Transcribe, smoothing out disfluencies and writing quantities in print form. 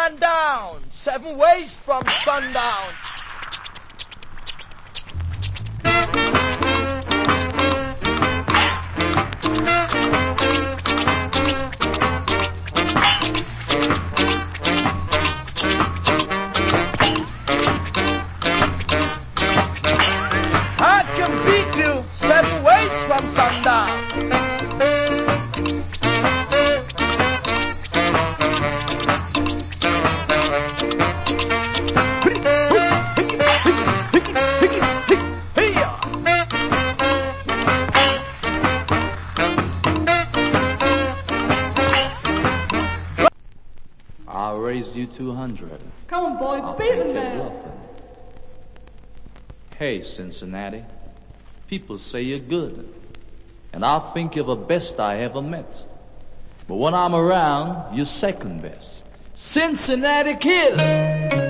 man down, 7 ways from sundown. I can beat you 7 ways from sundown. I'll raise you 200. Come on, boy, I'll beat take him your now. bluffing. Hey, Cincinnati, people say you're good, and I think you're the best I ever met. But when I'm around, you're second best. Cincinnati Kid!